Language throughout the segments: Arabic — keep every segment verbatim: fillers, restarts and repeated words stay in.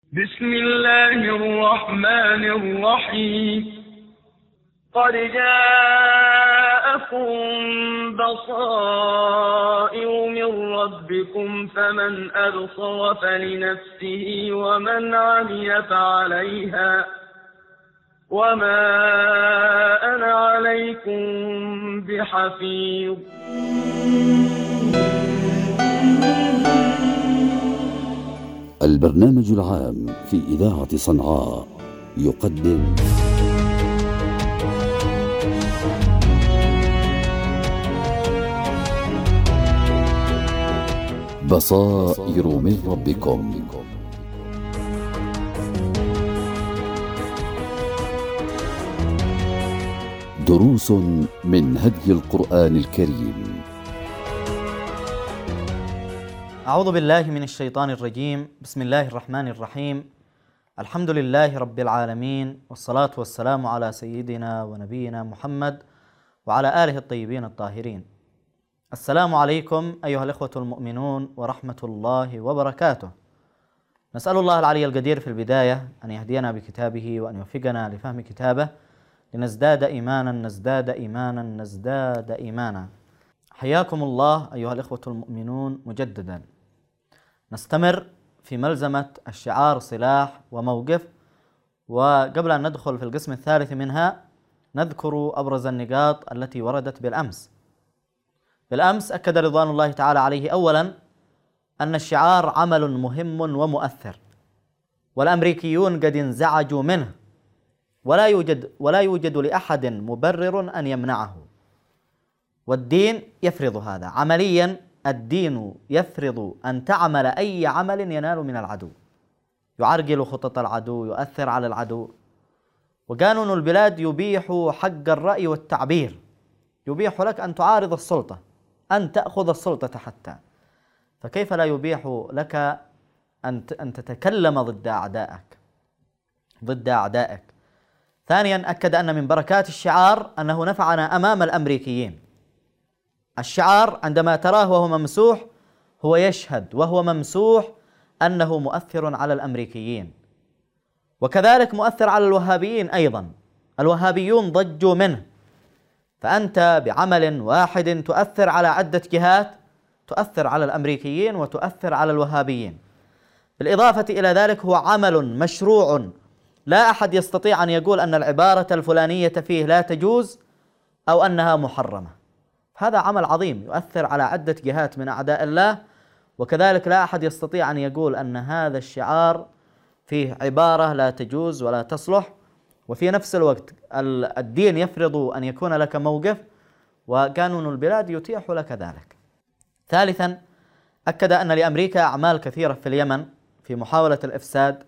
بسم الله الرحمن الرحيم. قد جاءكم بصائر من ربكم فمن أبصر فلنفسه ومن عمي فعليها وما أنا عليكم بحفيظ. البرنامج العام في إذاعة صنعاء يقدم بصائر من ربكم. دروس من هدي القرآن الكريم. أعوذ بالله من الشيطان الرجيم. بسم الله الرحمن الرحيم. الحمد لله رب العالمين، والصلاة والسلام على سيدنا ونبينا محمد وعلى آله الطيبين الطاهرين. السلام عليكم أيها الإخوة المؤمنون ورحمة الله وبركاته. نسأل الله العلي القدير في البداية أن يهدينا بكتابه وأن يوفقنا لفهم كتابه لنزداد إيمانا نزداد إيمانا نزداد إيمانا. حياكم الله أيها الإخوة المؤمنون مجددا. نستمر في ملزمة الشعار سلاح وموقف، وقبل أن ندخل في القسم الثالث منها نذكر أبرز النقاط التي وردت بالأمس. بالأمس أكد رضوان الله تعالى عليه أولا أن الشعار عمل مهم ومؤثر، والأمريكيون قد انزعجوا منه، ولا يوجد ولا يوجد لأحد مبرر أن يمنعه، والدين يفرض هذا. عمليا الدين يفرض أن تعمل أي عمل ينال من العدو، يعرقل خطط العدو، يؤثر على العدو. وقانون البلاد يبيح حق الرأي والتعبير، يبيح لك أن تعارض السلطة، أن تأخذ السلطة حتى، فكيف لا يبيح لك أن أن تتكلم ضد أعدائك ضد أعدائك. ثانيا أكد أن من بركات الشعار أنه نفعنا أمام الأمريكيين. الشعار عندما تراه وهو ممسوح هو يشهد وهو ممسوح أنه مؤثر على الأمريكيين، وكذلك مؤثر على الوهابيين أيضا. الوهابيون ضجوا منه، فأنت بعمل واحد تؤثر على عدة جهات، تؤثر على الأمريكيين وتؤثر على الوهابيين. بالإضافة إلى ذلك هو عمل مشروع، لا أحد يستطيع أن يقول أن العبارة الفلانية فيه لا تجوز أو أنها محرمة. هذا عمل عظيم يؤثر على عدة جهات من أعداء الله، وكذلك لا أحد يستطيع أن يقول أن هذا الشعار فيه عبارة لا تجوز ولا تصلح. وفي نفس الوقت الدين يفرض أن يكون لك موقف، وقانون البلاد يتيح لك ذلك. ثالثا أكد أن لأمريكا أعمال كثيرة في اليمن في محاولة الإفساد،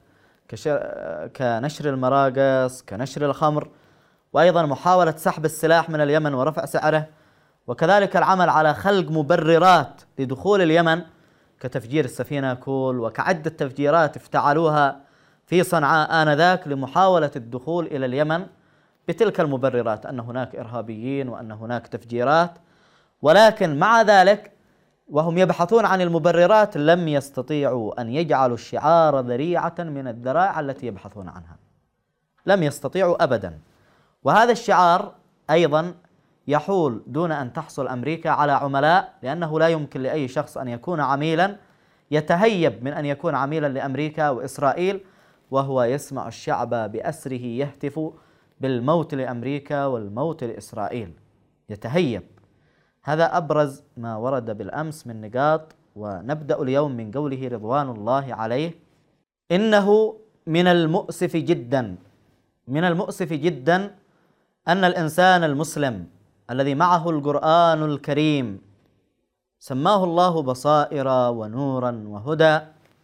كنشر المراقص، كنشر الخمر، وأيضا محاولة سحب السلاح من اليمن ورفع سعره، وكذلك العمل على خلق مبررات لدخول اليمن كتفجير السفينة كول، وكعدة تفجيرات افتعلوها في صنعاء آنذاك لمحاولة الدخول إلى اليمن بتلك المبررات، أن هناك إرهابيين وأن هناك تفجيرات. ولكن مع ذلك وهم يبحثون عن المبررات لم يستطيعوا أن يجعلوا الشعار ذريعة من الذرائع التي يبحثون عنها، لم يستطيعوا أبدا. وهذا الشعار أيضا يحول دون أن تحصل أمريكا على عملاء، لأنه لا يمكن لأي شخص أن يكون عميلا يتهيب من أن يكون عميلا لأمريكا وإسرائيل وهو يسمع الشعب بأسره يهتف بالموت لأمريكا والموت لإسرائيل، يتهيب. هذا أبرز ما ورد بالأمس من نقاط. ونبدأ اليوم من قوله رضوان الله عليه: إنه من المؤسف جدا من المؤسف جدا أن الإنسان المسلم الذي معه القرآن الكريم سماه الله بصائر ونورا وهدى،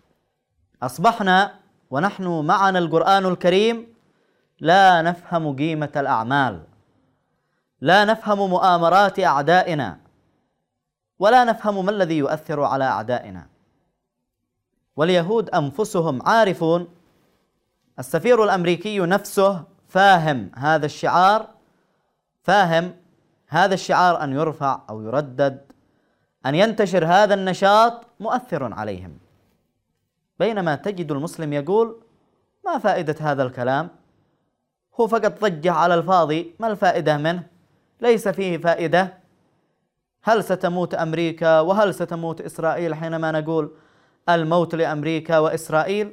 أصبحنا ونحن معنا القرآن الكريم لا نفهم قيمة الأعمال، لا نفهم مؤامرات أعدائنا، ولا نفهم ما الذي يؤثر على أعدائنا. واليهود أنفسهم عارفون، السفير الأمريكي نفسه فاهم هذا الشعار، فاهم هذا الشعار أن يرفع أو يردد، أن ينتشر هذا النشاط مؤثر عليهم. بينما تجد المسلم يقول ما فائدة هذا الكلام؟ هو فقط ضجة على الفاضي، ما الفائدة منه؟ ليس فيه فائدة. هل ستموت أمريكا وهل ستموت إسرائيل حينما نقول الموت لأمريكا وإسرائيل؟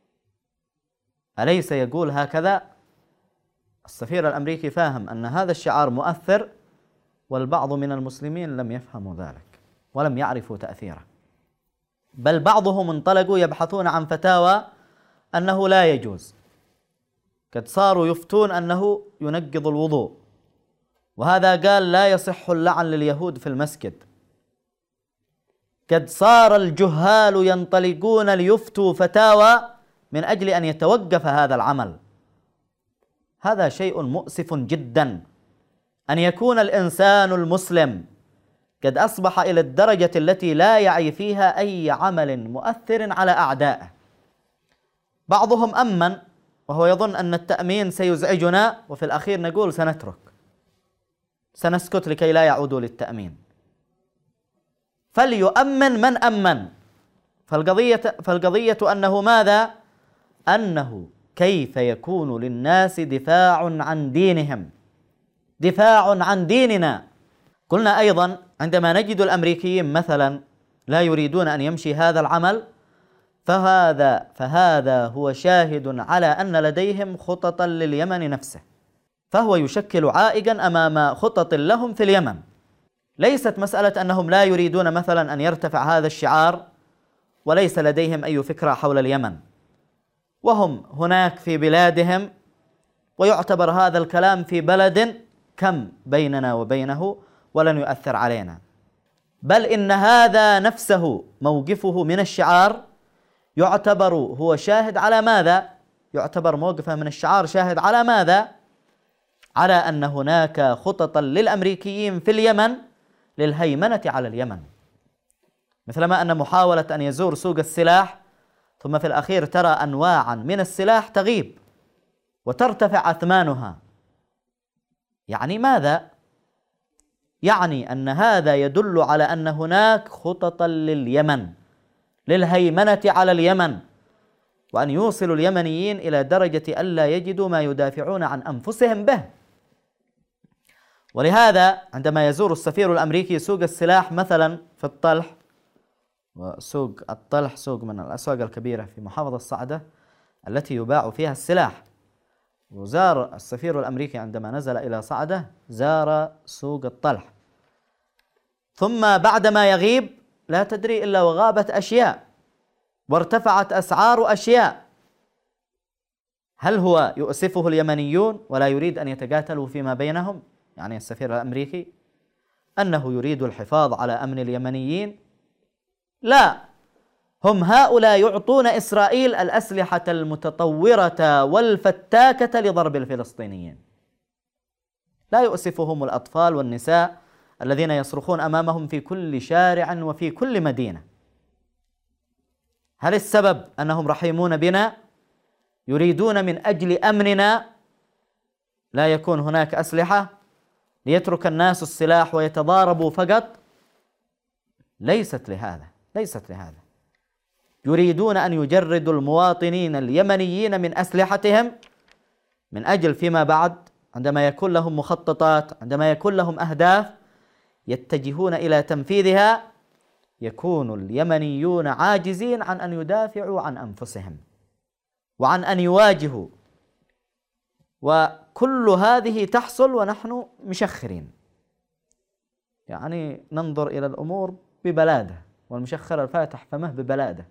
أليس يقول هكذا؟ السفير الأمريكي فاهم أن هذا الشعار مؤثر، والبعض من المسلمين لم يفهموا ذلك ولم يعرفوا تأثيره، بل بعضهم انطلقوا يبحثون عن فتاوى أنه لا يجوز، قد صاروا يفتون أنه ينقض الوضوء، وهذا قال لا يصح اللعن لليهود في المسجد. قد صار الجهال ينطلقون ليفتوا فتاوى من أجل أن يتوقف هذا العمل. هذا شيء مؤسف جدا، أن يكون الإنسان المسلم قد أصبح إلى الدرجة التي لا يعي فيها أي عمل مؤثر على أعدائه. بعضهم أمن وهو يظن أن التأمين سيزعجنا، وفي الأخير نقول سنترك، سنسكت لكي لا يعودوا للتأمين. فليؤمن من أمن. فالقضية, فالقضية أنه ماذا؟ أنه كيف يكون للناس دفاع عن دينهم، دفاع عن ديننا. قلنا أيضا عندما نجد الأمريكيين مثلا لا يريدون أن يمشي هذا العمل، فهذا فهذا هو شاهد على أن لديهم خططا لليمن نفسه، فهو يشكل عائقا أمام خطط لهم في اليمن. ليست مسألة أنهم لا يريدون مثلا أن يرتفع هذا الشعار وليس لديهم أي فكرة حول اليمن، وهم هناك في بلادهم، ويعتبر هذا الكلام في بلد كم بيننا وبينه ولن يؤثر علينا. بل إن هذا نفسه موقفه من الشعار يعتبر هو شاهد على ماذا؟ يعتبر موقفه من الشعار شاهد على ماذا؟ على أن هناك خططا للأمريكيين في اليمن للهيمنة على اليمن، مثلما أن محاولة أن يزور سوق السلاح ثم في الأخير ترى أنواعا من السلاح تغيب وترتفع أثمانها. يعني ماذا؟ يعني أن هذا يدل على أن هناك خططا لليمن للهيمنة على اليمن، وأن يوصلوا اليمنيين إلى درجة ألا يجدوا ما يدافعون عن أنفسهم به. ولهذا عندما يزور السفير الأمريكي سوق السلاح مثلا في الطلح، وسوق الطلح سوق من الأسواق الكبيرة في محافظة صعدة التي يباع فيها السلاح، وزار السفير الأمريكي عندما نزل إلى صعدة زار سوق الطلح، ثم بعدما يغيب لا تدري إلا وغابت أشياء وارتفعت أسعار أشياء. هل هو يؤسفه اليمنيون ولا يريد أن يتقاتلوا فيما بينهم؟ يعني السفير الأمريكي أنه يريد الحفاظ على أمن اليمنيين؟ لا، هم هؤلاء يعطون إسرائيل الأسلحة المتطورة والفتاكة لضرب الفلسطينيين. لا يؤسفهم الأطفال والنساء الذين يصرخون أمامهم في كل شارع وفي كل مدينة. هل السبب أنهم رحيمون بنا؟ يريدون من أجل أمننا لا يكون هناك أسلحة ليترك الناس السلاح ويتضاربوا فقط؟ ليست لهذا، ليست لهذا. يريدون أن يجردوا المواطنين اليمنيين من أسلحتهم من أجل فيما بعد عندما يكون لهم مخططات، عندما يكون لهم أهداف يتجهون إلى تنفيذها، يكون اليمنيون عاجزين عن أن يدافعوا عن أنفسهم وعن أن يواجهوا، وكل هذه تحصل ونحن مشخرين. يعني ننظر إلى الأمور ببلادة، والمشخر الفاتح فمه ببلاده.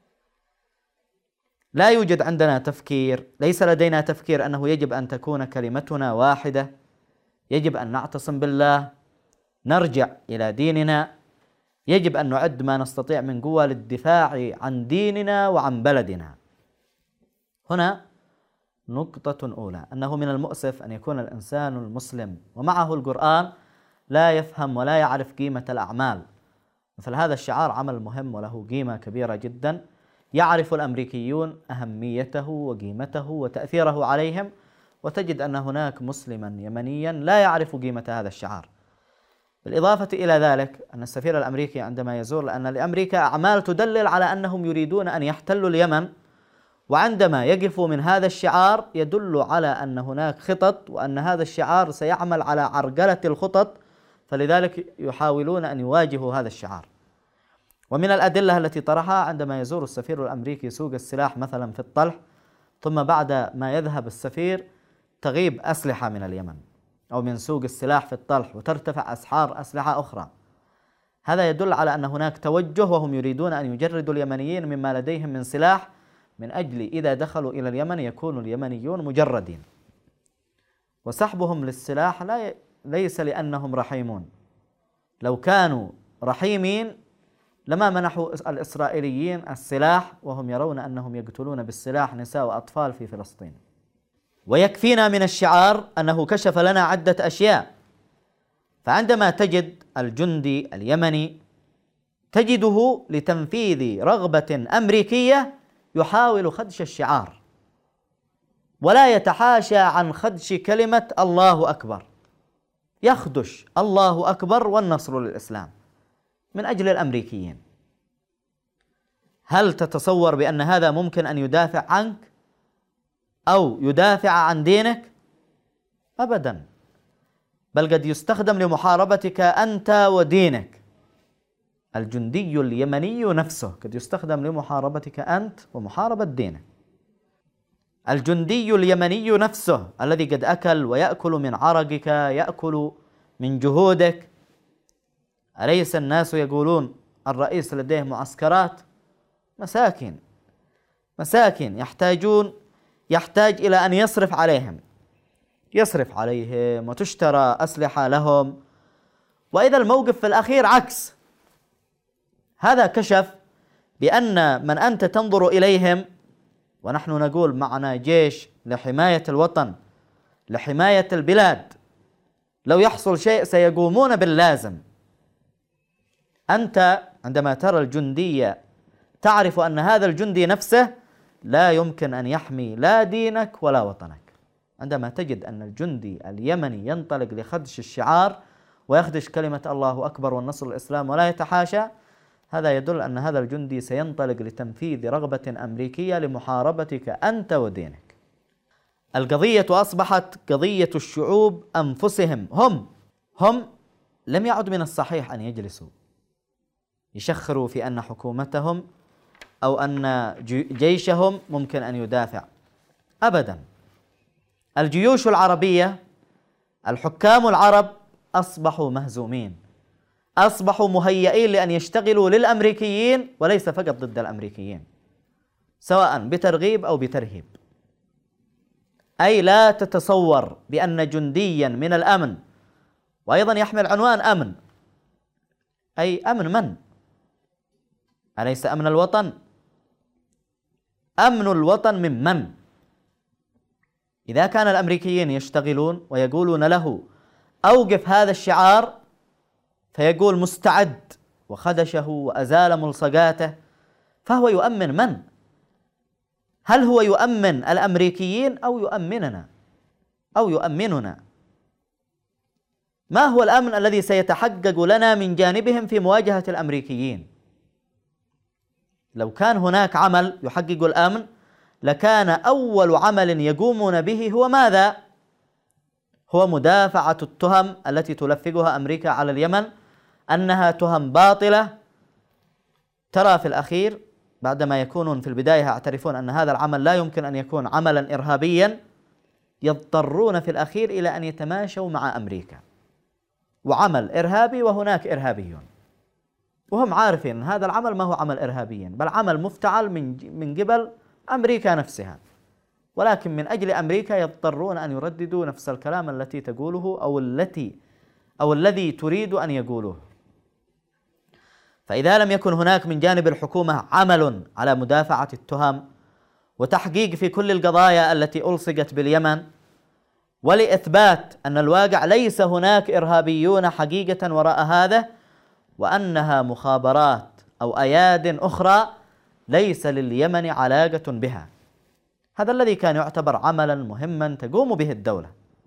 لا يوجد عندنا تفكير، ليس لدينا تفكير أنه يجب أن تكون كلمتنا واحدة، يجب أن نعتصم بالله، نرجع إلى ديننا، يجب أن نعد ما نستطيع من قوة للدفاع عن ديننا وعن بلدنا. هنا نقطة أولى، أنه من المؤسف أن يكون الإنسان المسلم ومعه القرآن لا يفهم ولا يعرف قيمة الأعمال. مثل هذا الشعار عمل مهم وله قيمة كبيرة جدا، يعرف الأمريكيون أهميته وقيمته وتأثيره عليهم، وتجد أن هناك مسلما يمنيا لا يعرف قيمة هذا الشعار. بالإضافة إلى ذلك أن السفير الأمريكي عندما يزور، لأن لأمريكا أعمال تدلل على أنهم يريدون أن يحتلوا اليمن وعندما يقفوا من هذا الشعار يدل على أن هناك خطط وأن هذا الشعار سيعمل على عرقلة الخطط، فلذلك يحاولون أن يواجهوا هذا الشعار. ومن الأدلة التي طرحها عندما يزور السفير الأمريكي سوق السلاح مثلا في الطلح، ثم بعد ما يذهب السفير تغيب أسلحة من اليمن أو من سوق السلاح في الطلح وترتفع أسعار أسلحة أخرى، هذا يدل على أن هناك توجه وهم يريدون أن يجردوا اليمنيين مما لديهم من سلاح، من أجل إذا دخلوا إلى اليمن يكون اليمنيون مجردين. وسحبهم للسلاح لا ليس لأنهم رحيمون، لو كانوا رحيمين لما منحوا الإسرائيليين السلاح وهم يرون أنهم يقتلون بالسلاح نساء وأطفال في فلسطين. ويكفينا من الشعار أنه كشف لنا عدة أشياء. فعندما تجد الجندي اليمني تجده لتنفيذ رغبة أمريكية يحاول خدش الشعار، ولا يتحاشى عن خدش كلمة الله أكبر، يخدش الله أكبر والنصر للإسلام من أجل الأمريكيين. هل تتصور بأن هذا ممكن أن يدافع عنك أو يدافع عن دينك؟ أبدا، بل قد يستخدم لمحاربتك أنت ودينك. الجندي اليمني نفسه قد يستخدم لمحاربتك أنت ومحاربة دينك. الجندي اليمني نفسه الذي قد أكل ويأكل من عرقك، يأكل من جهودك. أليس الناس يقولون الرئيس لديه معسكرات؟ مساكين مساكين يحتاجون يحتاج إلى أن يصرف عليهم يصرف عليهم وتشترى أسلحة لهم. وإذا الموقف في الأخير عكس، هذا كشف بأن من أنت تنظر إليهم، ونحن نقول معنا جيش لحماية الوطن لحماية البلاد، لو يحصل شيء سيقومون باللازم. أنت عندما ترى الجندية تعرف أن هذا الجندي نفسه لا يمكن أن يحمي لا دينك ولا وطنك. عندما تجد أن الجندي اليمني ينطلق لخدش الشعار ويخدش كلمة الله أكبر والنصر للإسلام ولا يتحاشى، هذا يدل أن هذا الجندي سينطلق لتنفيذ رغبة أمريكية لمحاربتك أنت ودينك. القضية أصبحت قضية الشعوب أنفسهم، هم هم لم يعد من الصحيح أن يجلسوا يشخروا في أن حكومتهم أو أن جيشهم ممكن أن يدافع أبدا. الجيوش العربية، الحكام العرب أصبحوا مهزومين، أصبحوا مهيئين لأن يشتغلوا للأمريكيين وليس فقط ضد الأمريكيين، سواء بترغيب أو بترهيب. أي لا تتصور بأن جنديا من الأمن، وأيضا يحمل عنوان أمن، أي أمن من؟ أليس أمن الوطن؟ أمن الوطن من من؟ إذا كان الأمريكيين يشتغلون ويقولون له أوقف هذا الشعار فيقول مستعد وخدشه وأزال ملصقاته، فهو يؤمن من؟ هل هو يؤمن الأمريكيين أو يؤمننا أو يؤمننا؟ ما هو الأمن الذي سيتحقق لنا من جانبهم في مواجهة الأمريكيين؟ لو كان هناك عمل يحقق الأمن لكان أول عمل يقومون به هو ماذا؟ هو مدافعة التهم التي تلفقها أمريكا على اليمن أنها تهم باطلة. ترى في الأخير بعدما يكونون في البداية يعترفون أن هذا العمل لا يمكن أن يكون عملا إرهابيا، يضطرون في الأخير إلى أن يتماشوا مع أمريكا، وعمل إرهابي وهناك إرهابيون، وهم عارفين أن هذا العمل ما هو عمل إرهابيا بل عمل مفتعل من من قبل أمريكا نفسها، ولكن من أجل أمريكا يضطرون أن يرددوا نفس الكلام التي تقوله أو التي أو الذي تريد أن يقولوه. فإذا لم يكن هناك من جانب الحكومة عمل على مدافعة التهم وتحقيق في كل القضايا التي ألصقت باليمن، ولإثبات أن الواقع ليس هناك إرهابيون حقيقة وراء هذا، وأنها مخابرات أو أياد أخرى ليس لليمن علاقة بها، هذا الذي كان يعتبر عملا مهما تقوم به الدولة،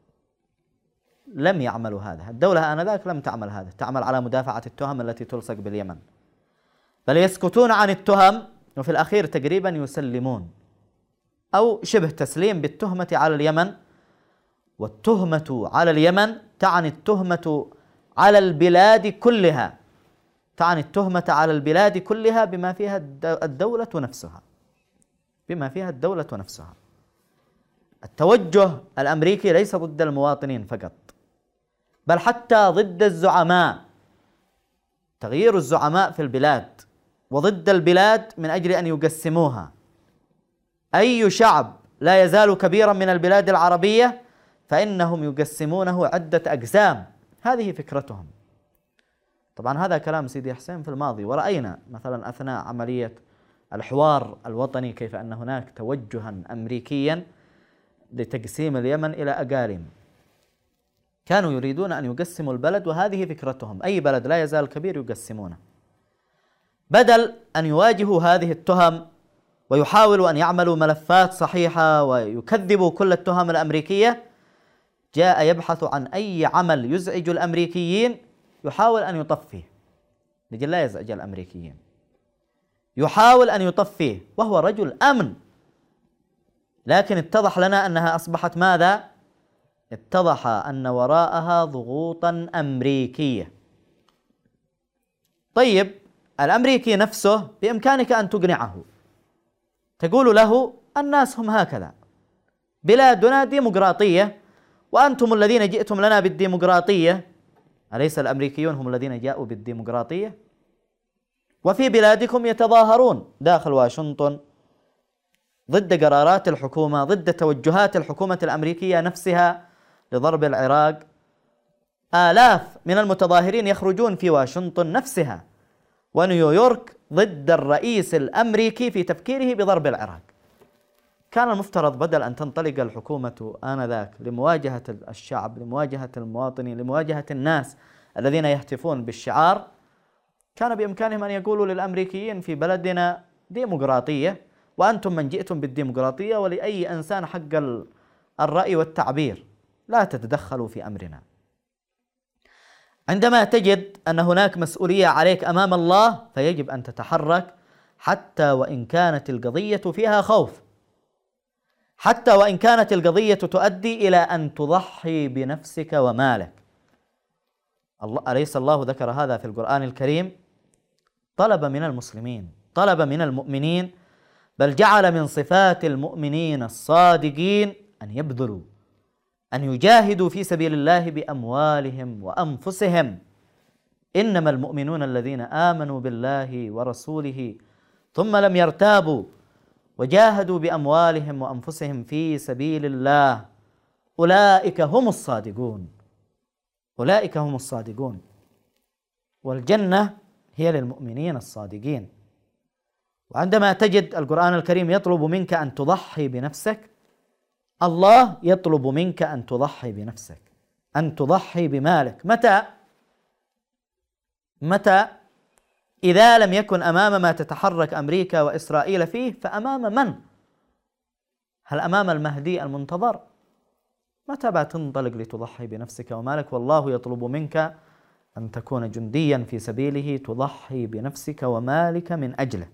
لم يعملوا هذا. الدولة آنذاك لم تعمل هذا، تعمل على مدافعة التهم التي تلصق باليمن، بل يسكتون عن التهم وفي الأخير تقريبا يسلمون أو شبه تسليم بالتهمة على اليمن. والتهمة على اليمن تعني التهمة على البلاد كلها، تعني التهمة على البلاد كلها بما فيها الدولة نفسها، بما فيها الدولة نفسها. التوجه الأمريكي ليس ضد المواطنين فقط، بل حتى ضد الزعماء، تغيير الزعماء في البلاد، وضد البلاد من أجل أن يقسموها. أي شعب لا يزال كبيرا من البلاد العربية فإنهم يقسمونه عدة أقسام، هذه فكرتهم. طبعا هذا كلام سيدي حسين في الماضي، ورأينا مثلا أثناء عملية الحوار الوطني كيف أن هناك توجها أمريكيا لتقسيم اليمن إلى أقاليم، كانوا يريدون أن يقسموا البلد، وهذه فكرتهم، أي بلد لا يزال كبير يقسمونه. بدل أن يواجهوا هذه التهم ويحاولوا أن يعملوا ملفات صحيحة ويكذبوا كل التهم الأمريكية، جاء يبحث عن أي عمل يزعج الأمريكيين يحاول أن يطفيه، لكي لا يزعج الأمريكيين، يحاول أن يطفيه، وهو رجل أمن. لكن اتضح لنا أنها أصبحت ماذا؟ اتضح أن وراءها ضغوطا أمريكية. طيب الأمريكي نفسه بإمكانك أن تقنعه، تقول له الناس هم هكذا، بلادنا ديمقراطية وأنتم الذين جئتم لنا بالديمقراطية، أليس الأمريكيون هم الذين جاءوا بالديمقراطية؟ وفي بلادكم يتظاهرون داخل واشنطن ضد قرارات الحكومة، ضد توجهات الحكومة الأمريكية نفسها لضرب العراق. آلاف من المتظاهرين يخرجون في واشنطن نفسها ونيويورك ضد الرئيس الأمريكي في تفكيره بضرب العراق. كان المفترض بدل أن تنطلق الحكومة آنذاك لمواجهة الشعب، لمواجهة المواطنين، لمواجهة الناس الذين يهتفون بالشعار، كان بإمكانهم أن يقولوا للأمريكيين في بلدنا ديمقراطية وأنتم من جئتم بالديمقراطية، ولأي إنسان حق الرأي والتعبير، لا تتدخلوا في أمرنا. عندما تجد أن هناك مسؤولية عليك أمام الله فيجب أن تتحرك، حتى وإن كانت القضية فيها خوف، حتى وإن كانت القضية تؤدي إلى أن تضحي بنفسك ومالك. الله أليس الله ذكر هذا في القرآن الكريم؟ طلب من المسلمين، طلب من المؤمنين، بل جعل من صفات المؤمنين الصادقين أن يبذلوا، أن يجاهدوا في سبيل الله بأموالهم وأنفسهم. إنما المؤمنون الذين آمنوا بالله ورسوله ثم لم يرتابوا وجاهدوا بأموالهم وأنفسهم في سبيل الله، أولئك هم الصادقون، أولئك هم الصادقون. والجنة هي للمؤمنين الصادقين. وعندما تجد القرآن الكريم يطلب منك أن تضحي بنفسك، الله يطلب منك أن تضحي بنفسك، أن تضحي بمالك. متى؟ متى؟ إذا لم يكن أمام ما تتحرك أمريكا وإسرائيل فيه، فأمام من؟ هل أمام المهدي المنتظر؟ متى بعد تنطلق لتضحي بنفسك ومالك؟ والله يطلب منك أن تكون جنديا في سبيله تضحي بنفسك ومالك من أجله.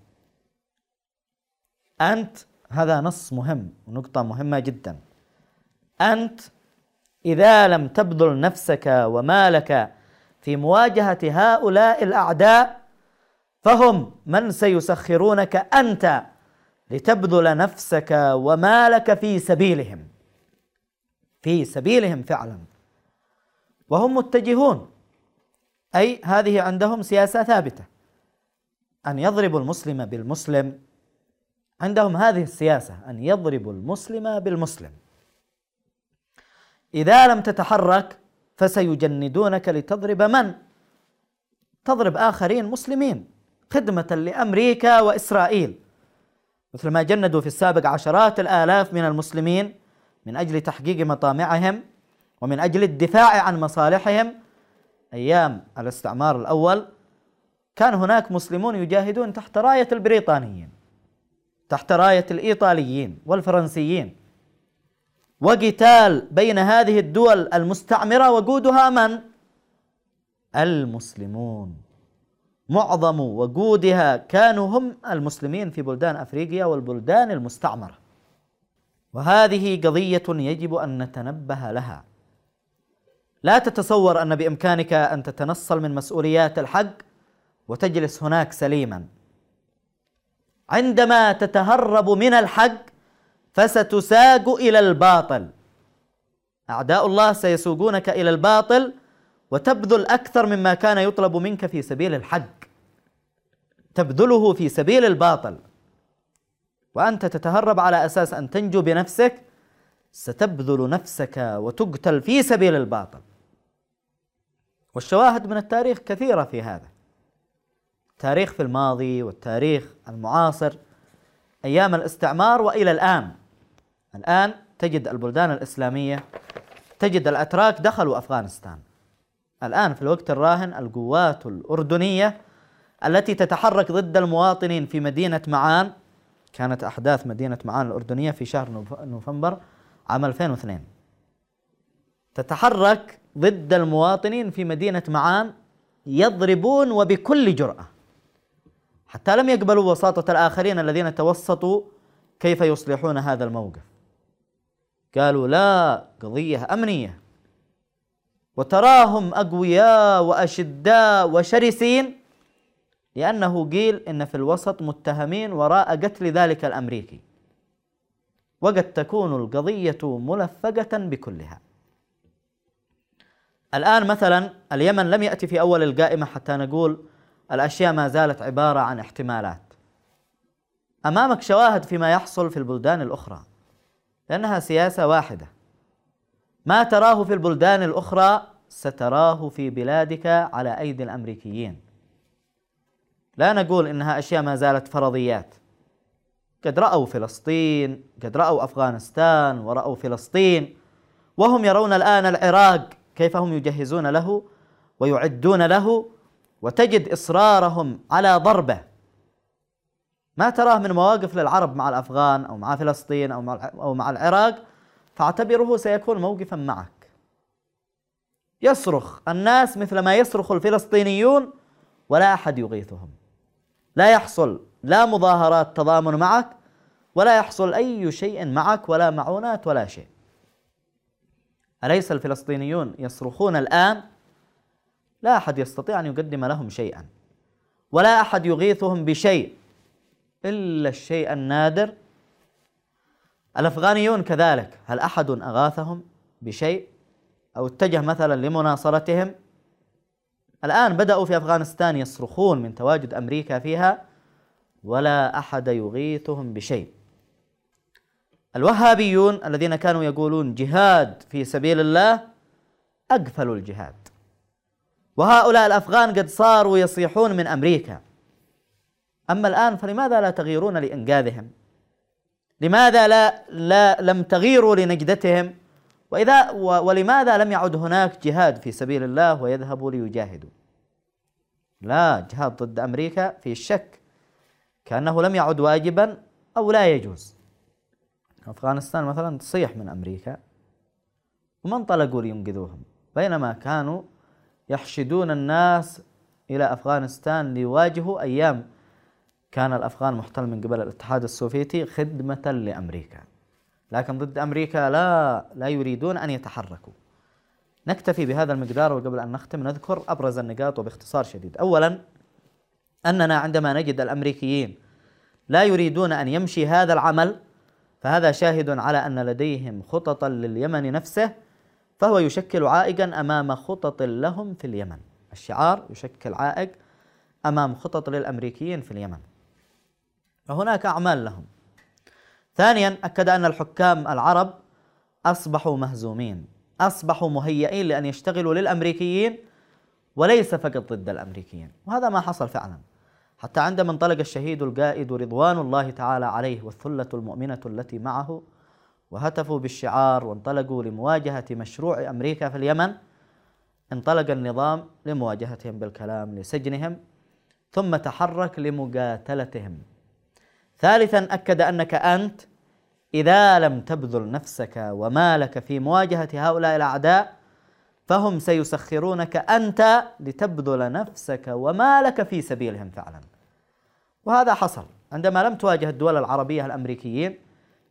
أنت، هذا نص مهم ونقطة مهمة جدا، أنت إذا لم تبذل نفسك ومالك في مواجهة هؤلاء الأعداء فهم من سيسخرونك أنت لتبذل نفسك ومالك في سبيلهم، في سبيلهم فعلا. وهم متجهون، أي هذه عندهم سياسة ثابتة، أن يضربوا المسلم بالمسلم، عندهم هذه السياسة أن يضربوا المسلم بالمسلم. إذا لم تتحرك فسيجندونك لتضرب من؟ تضرب آخرين مسلمين خدمة لأمريكا وإسرائيل، مثل ما جندوا في السابق عشرات الآلاف من المسلمين من أجل تحقيق مطامعهم ومن أجل الدفاع عن مصالحهم. أيام الاستعمار الأول كان هناك مسلمون يجاهدون تحت راية البريطانيين، تحت راية الإيطاليين والفرنسيين، وقتال بين هذه الدول المستعمرة وقودها من؟ المسلمون. معظم وقودها كانوا هم المسلمين في بلدان أفريقيا والبلدان المستعمرة. وهذه قضية يجب أن نتنبه لها. لا تتصور أن بإمكانك أن تتنصل من مسؤوليات الحق وتجلس هناك سليما. عندما تتهرب من الحق فستساق إلى الباطل. أعداء الله سيسوقونك إلى الباطل وتبذل أكثر مما كان يطلب منك في سبيل الحق، تبذله في سبيل الباطل، وأنت تتهرب على أساس أن تنجو بنفسك، ستبذل نفسك وتقتل في سبيل الباطل. والشواهد من التاريخ كثيرة في هذا، التاريخ في الماضي والتاريخ المعاصر، أيام الاستعمار وإلى الآن. الآن تجد البلدان الإسلامية، تجد الأتراك دخلوا أفغانستان. الآن في الوقت الراهن القوات الأردنية التي تتحرك ضد المواطنين في مدينة معان، كانت أحداث مدينة معان الأردنية في شهر نوفمبر عام ألفين واثنين، تتحرك ضد المواطنين في مدينة معان، يضربون وبكل جرأة، حتى لم يقبلوا وساطة الآخرين الذين توسطوا كيف يصلحون هذا الموقف. قالوا لا، قضية أمنية، وتراهم أقوياء وأشداء وشرسين لأنه قيل إن في الوسط متهمين وراء قتل ذلك الأمريكي، وقد تكون القضية ملفقة بكلها. الآن مثلا اليمن لم يأتي في أول القائمة حتى نقول الأشياء ما زالت عبارة عن احتمالات. أمامك شواهد فيما يحصل في البلدان الأخرى، لأنها سياسة واحدة. ما تراه في البلدان الأخرى ستراه في بلادك على أيدي الأمريكيين. لا نقول إنها أشياء ما زالت فرضيات، قد رأوا فلسطين، قد رأوا أفغانستان ورأوا فلسطين، وهم يرون الآن العراق كيف هم يجهزون له ويعدون له، وتجد إصرارهم على ضربه. ما تراه من مواقف للعرب مع الأفغان أو مع فلسطين أو مع أو مع العراق، فاعتبره سيكون موقفا معك. يصرخ الناس مثل ما يصرخ الفلسطينيون ولا أحد يغيثهم، لا يحصل لا مظاهرات تضامن معك، ولا يحصل أي شيء معك، ولا معونات ولا شيء. أليس الفلسطينيون يصرخون الآن؟ لا أحد يستطيع أن يقدم لهم شيئا، ولا أحد يغيثهم بشيء إلا الشيء النادر. الأفغانيون كذلك، هل أحد أغاثهم بشيء أو اتجه مثلا لمناصرتهم؟ الآن بدأوا في أفغانستان يصرخون من تواجد أمريكا فيها، ولا أحد يغيثهم بشيء. الوهابيون الذين كانوا يقولون جهاد في سبيل الله أقفلوا الجهاد، وهؤلاء الأفغان قد صاروا يصيحون من أمريكا. أما الآن فلماذا لا تغيرون لإنقاذهم؟ لماذا لا, لا لم تغيروا لنجدتهم؟ وإذا ولماذا لم يعد هناك جهاد في سبيل الله ويذهبوا ليجاهدوا؟ لا، جهاد ضد أمريكا في الشك، كأنه لم يعد واجبا أو لا يجوز. أفغانستان مثلا تصيح من أمريكا، وما انطلقوا لينقذوهم، بينما كانوا يحشدون الناس إلى أفغانستان ليواجهوا أيام كان الأفغان محتل من قبل الاتحاد السوفيتي خدمة لأمريكا، لكن ضد أمريكا لا لا يريدون أن يتحركوا. نكتفي بهذا المقدار، وقبل أن نختم نذكر أبرز النقاط وباختصار شديد. أولا، أننا عندما نجد الأمريكيين لا يريدون أن يمشي هذا العمل، فهذا شاهد على أن لديهم خططا لليمن نفسه، فهو يشكل عائقا أمام خطط لهم في اليمن. الشعار يشكل عائق أمام خطط للأمريكيين في اليمن، وهناك أعمال لهم. ثانيا، أكد أن الحكام العرب أصبحوا مهزومين، أصبحوا مهيئين لأن يشتغلوا للأمريكيين وليس فقط ضد الأمريكيين، وهذا ما حصل فعلا. حتى عندما انطلق الشهيد القائد رضوان الله تعالى عليه والثلة المؤمنة التي معه وهتفوا بالشعار وانطلقوا لمواجهة مشروع أمريكا في اليمن، انطلق النظام لمواجهتهم بالكلام، لسجنهم، ثم تحرك لمقاتلتهم. ثالثا، أكد أنك أنت إذا لم تبذل نفسك ومالك في مواجهة هؤلاء الأعداء فهم سيسخرونك أنت لتبذل نفسك ومالك في سبيلهم فعلا. وهذا حصل عندما لم تواجه الدول العربية الأمريكيين،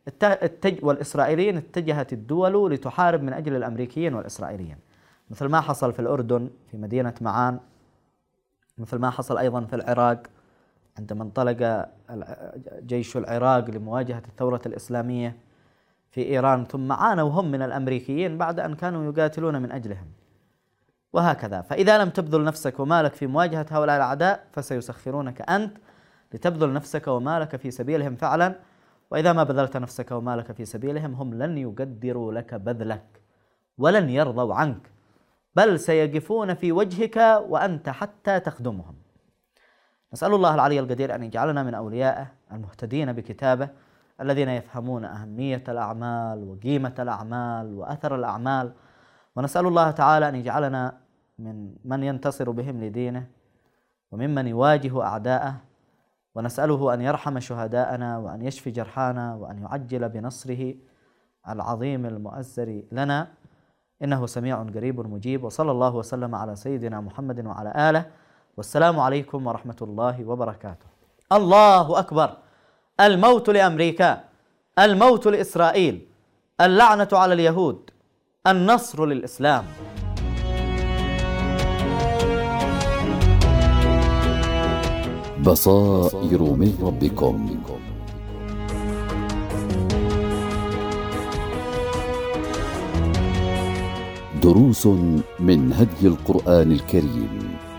والإسرائيليين اتجهت الدول لتحارب من أجل الأمريكيين والإسرائيليين، مثل ما حصل في الأردن في مدينة معان، مثل ما حصل أيضا في العراق عندما انطلق جيش العراق لمواجهة الثورة الإسلامية في إيران، ثم عانوا هم من الأمريكيين بعد أن كانوا يقاتلون من أجلهم، وهكذا. فإذا لم تبذل نفسك ومالك في مواجهة هؤلاء الأعداء فسيسخرونك أنت لتبذل نفسك ومالك في سبيلهم فعلا، وإذا ما بذلت نفسك ومالك في سبيلهم هم لن يقدروا لك بذلك ولن يرضوا عنك، بل سيقفون في وجهك وأنت حتى تخدمهم. نسأل الله العلي القدير أن يجعلنا من أوليائه المهتدين بكتابه الذين يفهمون أهمية الأعمال وقيمة الأعمال وأثر الأعمال، ونسأل الله تعالى أن يجعلنا من من ينتصر بهم لدينه وممن يواجه أعداءه، ونسأله أن يرحم شهداءنا وأن يشفي جرحانا وأن يعجل بنصره العظيم المؤزر لنا، إنه سميع قريب مجيب. وصلى الله وسلم على سيدنا محمد وعلى آله، والسلام عليكم ورحمة الله وبركاته. الله أكبر. الموت لأمريكا، الموت لإسرائيل، اللعنة على اليهود، النصر للإسلام. بصائر من ربكم. دروس من هدي القرآن الكريم.